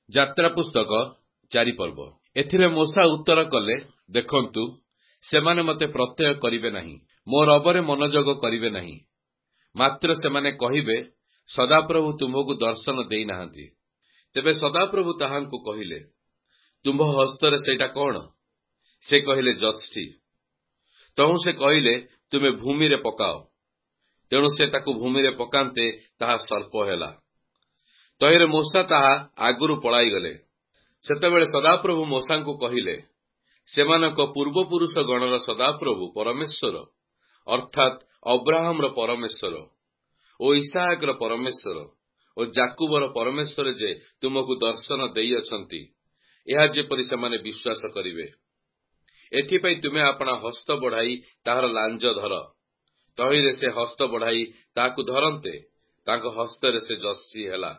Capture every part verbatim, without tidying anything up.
ଯାତ୍ରା ପୁସ୍ତକ ଚାରି ପର୍ବ। ଏଥିରେ ମୋଶା ଉତ୍ତର କଲେ, ଦେଖନ୍ତୁ, ସେମାନେ ମୋତେ ପ୍ରତ୍ୟୟ କରିବେ ନାହିଁ, ମୋ ରବରେ ମନୋଯୋଗ କରିବେ ନାହିଁ। ମାତ୍ର ସେମାନେ କହିବେ, ସଦାପ୍ରଭୁ ତୁମକୁ ଦର୍ଶନ ଦେଇନାହାନ୍ତି। ତେବେ ସଦାପ୍ରଭୁ ତାହାଙ୍କୁ କହିଲେ, ତୁମ୍ଭ ହସ୍ତରେ ସେଇଟା କଣ? ସେ କହିଲେ, ଯଷ୍ଟି। ତହୁଁ ସେ କହିଲେ, ତୁମେ ଭୂମିରେ ପକାଅ। ତେଣୁ ସେ ତାକୁ ଭୂମିରେ ପକାନ୍ତେ ତାହା ସର୍ପ ହେଲା। ତହିଁରେ ମୋଶା ତାହା ଆଗରୁ ପଳାଇଗଲେ। ସେତେବେଳେ ସଦାପ୍ରଭୁ ମୋଶାଙ୍କୁ କହିଲେ, ସେମାନଙ୍କ ପୂର୍ବପୁରୁଷ ଗଣର ସଦାପ୍ରଭୁ ପରମେଶ୍ୱର ଅର୍ଥାତ୍ ଅବ୍ରାହମର ପରମେଶ୍ୱର ଓ ଇସାହାକର ପରମେଶ୍ୱର ଓ ଜାକୁବର ପରମେଶ୍ୱର ଯେ ତୁମକୁ ଦର୍ଶନ ଦେଇଅଛନ୍ତି, ଏହା ଯେପରି ସେମାନେ ବିଶ୍ୱାସ କରିବେ। ଏଥିପାଇଁ ତୁମେ ଆପଣା ହସ୍ତ ବଢ଼ାଇ ତାହାର ଲାଞ୍ଜ ଧର। ତହିଁରେ ସେ ହସ୍ତ ବଢ଼ାଇ ତାହାକୁ ଧରନ୍ତେ ତାଙ୍କ ହସ୍ତରେ ସେ ଯଷ୍ଟି ହେଲା।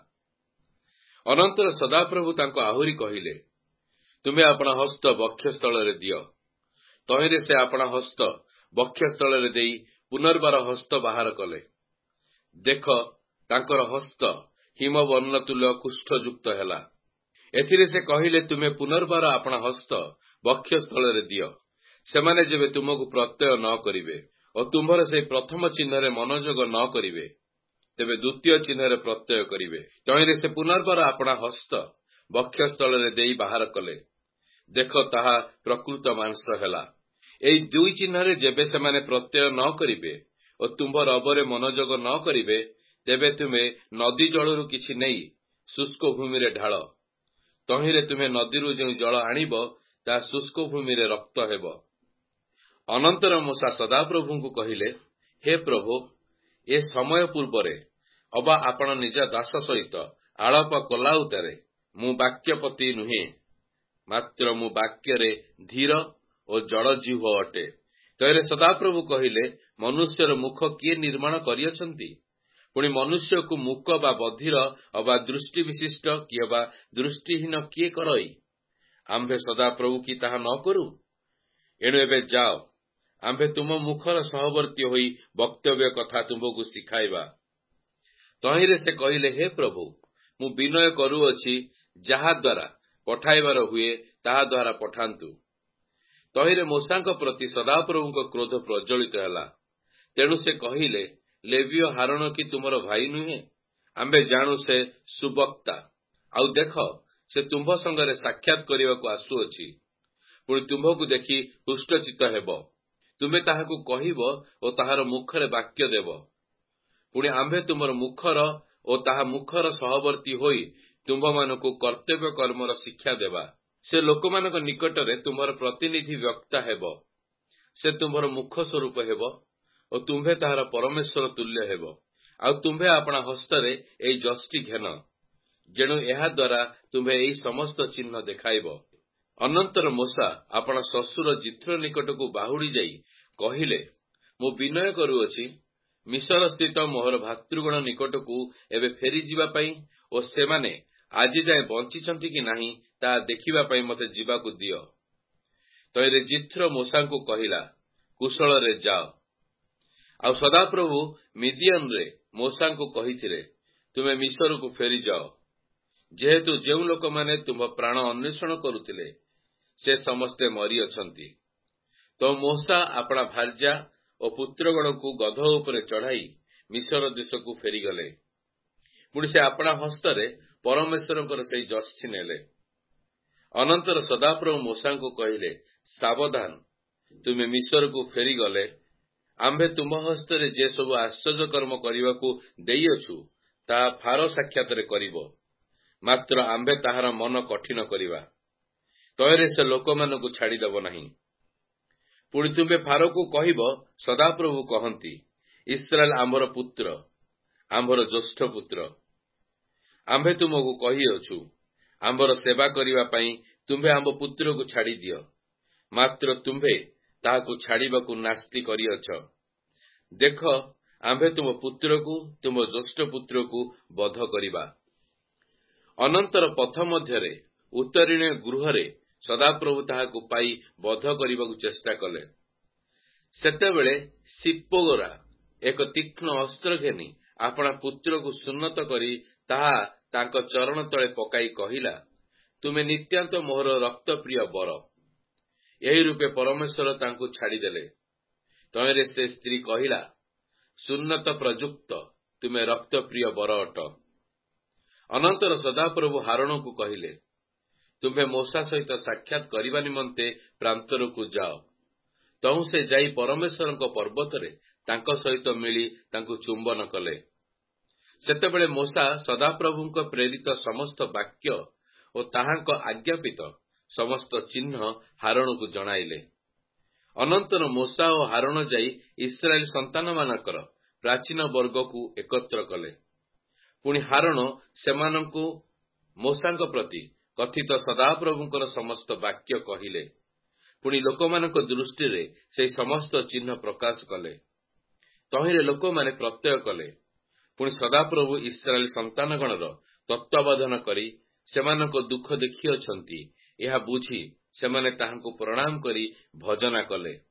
ଅନନ୍ତର ସଦାପ୍ରଭୁ ତାଙ୍କୁ ଆହୁରି କହିଲେ, ତୁମେ ଆପଣା ହସ୍ତ ବକ୍ଷସ୍ଥଳରେ ଦିଅ। ତହିଁରେ ସେ ଆପଣା ହସ୍ତ ବକ୍ଷସ୍ଥଳରେ ଦେଇ ପୁନର୍ବାର ହସ୍ତ ବାହାର କଲେ। ଦେଖ, ତାଙ୍କର ହସ୍ତ ହିମବର୍ଣ୍ଣ ତୁଲ୍ୟ କୁଷ୍ଠଯୁକ୍ତ ହେଲା। ଏଥିରେ ସେ କହିଲେ, ତୁମେ ପୁନର୍ବାର ଆପଣା ହସ୍ତ ବକ୍ଷସ୍ଥଳରେ ଦିଅ। ସେମାନେ ଯେବେ ତୁମକୁ ପ୍ରତ୍ୟୟ ନ କରିବେ ଓ ତୁମ୍ଭର ସେହି ପ୍ରଥମ ଚିହ୍ନରେ ମନୋଯୋଗ ନ କରିବେ, ତେବେ ଦ୍ୱିତୀୟ ଚିହ୍ନରେ ପ୍ରତ୍ୟୟ କରିବେ। ତହିଁରେ ସେ ପୁନର୍ବାର ଆପଣା ହସ୍ତ ବକ୍ଷସ୍ଥଳରେ ଦେଇ ବାହାର କଲେ। ଦେଖ, ତାହା ପ୍ରକୃତ ମାଂସ ହେଲା। ଏହି ଦୁଇ ଚିହ୍ନରେ ଯେବେ ସେମାନେ ପ୍ରତ୍ୟୟ ନ କରିବେ ଓ ତୁମ୍ଭ ରବରେ ମନୋଯୋଗ ନ କରିବେ, ତେବେ ତୁମେ ନଦୀ ଜଳରୁ କିଛି ନେଇ ଶୁଷ୍କ ଭୂମିରେ ଢାଳ। ତହିଁରେ ତୁମେ ନଦୀରୁ ଯେଉଁ ଜଳ ଆଣିବ, ତାହା ଶୁଷ୍କ ଭୂମିରେ ରକ୍ତ ହେବ। ଅନନ୍ତର ମୋଶା ସଦାପ୍ରଭୁଙ୍କୁ କହିଲେ, ହେ ପ୍ରଭୁ, ଏ ସମୟ ପୂର୍ବରେ ଅବା ଆପଣ ନିଜ ଦାସ ସହିତ ଆଳାପ କଲା ଉତ୍ତାରେ ମୁଁ ବାକ୍ୟପତି ନୁହେଁ, ମାତ୍ର ମୁଁ ବାକ୍ୟରେ ଧୀର ଓ ଜଡ଼ଜିହ୍ୱ ଅଟେ। ତହିଁରେ ସଦାପ୍ରଭୁ କହିଲେ, ମନୁଷ୍ୟର ମୁଖ କିଏ ନିର୍ମାଣ କରିଅଛନ୍ତି? ପୁଣି ମନୁଷ୍ୟକୁ ମୂକ ବା ବଧିର ଅବା ଦୃଷ୍ଟି ବିଶିଷ୍ଟ କି ଅବା ଦୃଷ୍ଟିହୀନ କିଏ କରଇ? ଆମ୍ଭେ ସଦାପ୍ରଭୁ କି ତାହା ନ କରୁ? ଏଣୁ ଏବେ ଯାଅ, ଆମ୍ଭେ ତୁମ ମୁଖର ସହବର୍ତ୍ତୀ ହୋଇ ବକ୍ତବ୍ୟ କଥା ତୁମ୍ଭକୁ ଶିଖାଇବା। ତହିଁରେ ସେ କହିଲେ, ହେ ପ୍ରଭୁ, ମୁଁ ବିନୟ କରୁଅଛି, ଯାହାଦ୍ୱାରା ପଠାଇବାର ହୁଏ ତାହାଦ୍ୱାରା ପଠାନ୍ତୁ। ତହିଁରେ ମୋଶାଙ୍କ ପ୍ରତି ସଦାପ୍ରଭୁଙ୍କ କ୍ରୋଧ ପ୍ରଜ୍ୱଳିତ ହେଲା। ତେଣୁ ସେ କହିଲେ, ଲେବୀୟ ହାରଣ କି ତୁମର ଭାଇ ନୁହେଁ? ଆମ୍ଭେ ଜାଣୁ ସେ ସୁବକ୍ତା। ଆଉ ଦେଖ, ସେ ତୁମ୍ଭ ସଙ୍ଗରେ ସାକ୍ଷାତ କରିବାକୁ ଆସୁଅଛି। ପୁଣି ତୁମ୍ଭକୁ ଦେଖି ହୃଷ୍ଟଚିତ୍ତ ହେବ। ତୁମେ ତାହାକୁ କହିବ ଓ ତାହାର ମୁଖରେ ବାକ୍ୟ ଦେବ। ପୁଣି ଆମ୍ଭେ ତୁମର ମୁଖର ଓ ତାହା ମୁଖର ସହବର୍ତ୍ତୀ ହୋଇ ତୁମ୍ଭମାନଙ୍କୁ କର୍ତ୍ତବ୍ୟ କର୍ମର ଶିକ୍ଷା ଦେବା। ସେ ଲୋକମାନଙ୍କ ନିକଟରେ ତୁମର ପ୍ରତିନିଧି ବକ୍ତା ହେବ। ସେ ତୁମ୍ଭର ମୁଖ ସ୍ୱରୂପ ହେବ ଓ ତୁମ୍ଭେ ତାହାର ପରମେଶ୍ୱର ତୁଲ୍ୟ ହେବ। ଆଉ ତୁମ୍ଭେ ଆପଣା ହସ୍ତରେ ଏହି ଯଷ୍ଟି ଘେନ, ଯେଣୁ ଏହାଦ୍ୱାରା ତୁମ୍ଭେ ଏହି ସମସ୍ତ ଚିହ୍ନ ଦେଖାଇବ। ଅନନ୍ତର ମୋଶା ଆପଣା ଶ୍ୱଶୁର ଜିଥ୍ରୋ ନିକଟକୁ ବାହୁଡ଼ି ଯାଇ କହିଲେ, ମୁଁ ବିନୟ କରୁଅଛି, ମିଶରସ୍ଥିତ ମୋହର ଭାତୃଗଣ ନିକଟକୁ ଏବେ ଫେରିଯିବା ପାଇଁ ଓ ସେମାନେ ଆଜି ଯାଏ ବଞ୍ଚିଛନ୍ତି କି ନାହିଁ ତାହା ଦେଖିବା ପାଇଁ ମୋତେ ଯିବାକୁ ଦିଅ। ତହିଁରେ ଜିଥ୍ରୋ ମୋଶାଙ୍କୁ କହିଲା, କୁଶଳରେ ଯାଅ। ଆଉ ସଦାପ୍ରଭୁ ମିଦିଆନରେ ମୋଶାଙ୍କୁ କହିଥିଲେ, ତୁମେ ମିଶରକୁ ଫେରିଯାଅ, ଯେହେତୁ ଯେଉଁ ଲୋକମାନେ ତୁମ୍ଭ ପ୍ରାଣ ଅନ୍ୱେଷଣ କରୁଥିଲେ, ସେ ସମସ୍ତେ ମରିଅଛନ୍ତି। ତ ମୋଶା ଆପଣା ଭାର୍ଯ୍ୟା ଓ ପୁତ୍ରଗଣଙ୍କୁ ଗଧ ଉପରେ ଚଢ଼ାଇ ମିଶର ଦେଶକୁ ଫେରିଗଲେ। ପୁଣି ସେ ଆପଣା ହସ୍ତରେ ପରମେଶ୍ୱରଙ୍କର ସେହି ଯଷ୍ଟି ନେଲେ। ଅନନ୍ତର ସଦାପ୍ରଭୁ ମୋଶାଙ୍କୁ କହିଲେ, ସାବଧାନ, ତୁମେ ମିଶରକୁ ଫେରିଗଲେ ଆମ୍ଭେ ତୁମ୍ଭ ହସ୍ତରେ ଯେ ସବୁ ଆଶ୍ଚର୍ଯ୍ୟ କର୍ମ କରିବାକୁ ଦେଇଅଛୁ, ତାହା ଫାରୋ ସାକ୍ଷାତରେ କରିବ, ମାତ୍ର ଆମ୍ଭେ ତାହାର ମନ କଠିନ କରିବା। ତହିଁରେ ସେ ଲୋକମାନଙ୍କୁ ଛାଡ଼ିଦେବ ନାହିଁ। ପୁଣି ତୁମ୍ଭେ ଫାରୋକୁ କହିବ, ସଦାପ୍ରଭୁ କହନ୍ତି, ଇସ୍ରାଏଲ ଆମ୍ଭର ପୁତ୍ର, ଆମ୍ଭର ଜ୍ୟେଷ୍ଠ ପୁତ୍ର। ଆମ୍ଭେ ତୁମକୁ କହିଅଛୁ, ଆମ୍ଭର ସେବା କରିବା ପାଇଁ ତୁମ୍ଭେ ଆମ୍ଭ ପୁତ୍ରକୁ ଛାଡ଼ିଦିଅ, ମାତ୍ର ତୁମ୍ଭେ ତାହାକୁ ଛାଡ଼ିବାକୁ ନାସ୍ତି କରିଅଛ। ଦେଖ, ଆମ୍ଭେ ତୁମ ପୁତ୍ରକୁ ତୁମ ଜ୍ୟେଷ୍ଠ ପୁତ୍ରକୁ ବଧ କରିବା। ଅନନ୍ତର ପଥ ମଧ୍ୟରେ ଉତ୍ତରୀୟ ଗୃହରେ ସଦାପ୍ରଭୁ ତାହାକୁ ପାଇ ବଧ କରିବାକୁ ଚେଷ୍ଟା କଲେ। ସେତେବେଳେ ସିପୋରା ଏକ ତୀକ୍ଷ୍ଣ ଅସ୍ତ୍ର ଘେନି ଆପଣା ପୁତ୍ରକୁ ସୁନ୍ନତ କରି ତାହା ତାଙ୍କ ଚରଣ ତଳେ ପକାଇ କହିଲା, ତୁମେ ନିତ୍ୟାନ୍ତ ମୋହର ରକ୍ତପ୍ରିୟ ବର। ଏହି ରୂପେ ପରମେଶ୍ୱର ତାଙ୍କୁ ଛାଡ଼ିଦେଲେ। ତହିଁରେ ସେ ସ୍ତ୍ରୀ କହିଲା, ସୁନ୍ନତ ପ୍ରଯୁକ୍ତ ତୁମେ ରକ୍ତପ୍ରିୟ ବର ଅଟ। ଅନନ୍ତର ସଦାପ୍ରଭୁ ହାରୋନକୁ କହିଲେ, ତୁମ୍ଭେ ମୋଶା ସହିତ ସାକ୍ଷାତ କରିବା ନିମନ୍ତେ ପ୍ରାନ୍ତରକୁ ଯାଅ। ତହୁଁ ସେ ଯାଇ ପରମେଶ୍ୱରଙ୍କ ପର୍ବତରେ ତାଙ୍କ ସହିତ ମିଳି ତାଙ୍କୁ ଚୁମ୍ବନ କଲେ। ସେତେବେଳେ ମୋଶା ସଦାପ୍ରଭୁଙ୍କ ପ୍ରେରିତ ସମସ୍ତ ବାକ୍ୟ ଓ ତାହାଙ୍କ ଆଜ୍ଞାପିତ ସମସ୍ତ ଚିହ୍ନ ହାରୋନକୁ ଜଣାଇଲେ। ଅନନ୍ତର ମୋଶା ଓ ହାରୋନ ଯାଇ ଇସ୍ରାଏଲ ସନ୍ତାନମାନଙ୍କର ପ୍ରାଚୀନ ବର୍ଗକୁ ଏକତ୍ର କଲେ। ପୁଣି ହାରୋନ ସେମାନଙ୍କୁ ମୋଶାଙ୍କ ପ୍ରତି କଥିତ ସଦାପ୍ରଭୁଙ୍କର ସମସ୍ତ ବାକ୍ୟ କହିଲେ। ପୁଣି ଲୋକମାନଙ୍କ ଦୃଷ୍ଟିରେ ସେହି ସମସ୍ତ ଚିହ୍ନ ପ୍ରକାଶ କଲେ। ତହିଁରେ ଲୋକମାନେ ପ୍ରତ୍ୟୟ କଲେ। ପୁଣି ସଦାପ୍ରଭୁ ଇସ୍ରାଏଲ ସନ୍ତାନଗଣର ତତ୍ତ୍ୱାବଧାନ କରି ସେମାନଙ୍କ ଦୁଃଖ ଦେଖିଅଛନ୍ତି, ଏହା ବୁଝି ସେମାନେ ତାହାଙ୍କୁ ପ୍ରଣାମ କରି ଭଜନା କଲେ।